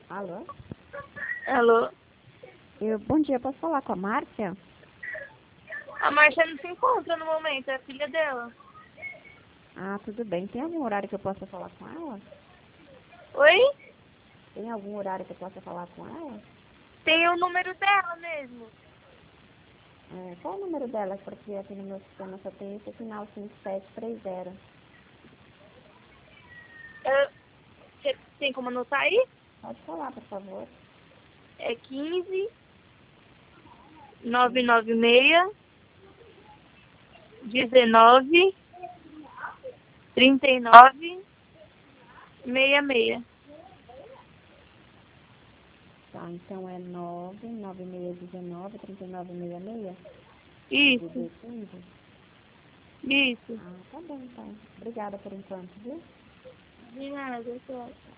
Alô? Alô? Bom dia, posso falar com a Márcia? A Márcia não se encontra no momento, é a filha dela. Ah, tudo bem. Tem algum horário que eu possa falar com ela? Oi? Tem algum horário que eu possa falar com ela? Tem o número dela mesmo. Qual o número dela? Porque aqui no meu sistema só tem esse final 5730. Você tem como anotar aí? Pode falar, por favor. É 15 996 19 39 66. Tá, então é 99619 3966? Isso, DDD 15? isso. Ah, tá bom, então. Obrigada por enquanto, viu? De nada, tchau.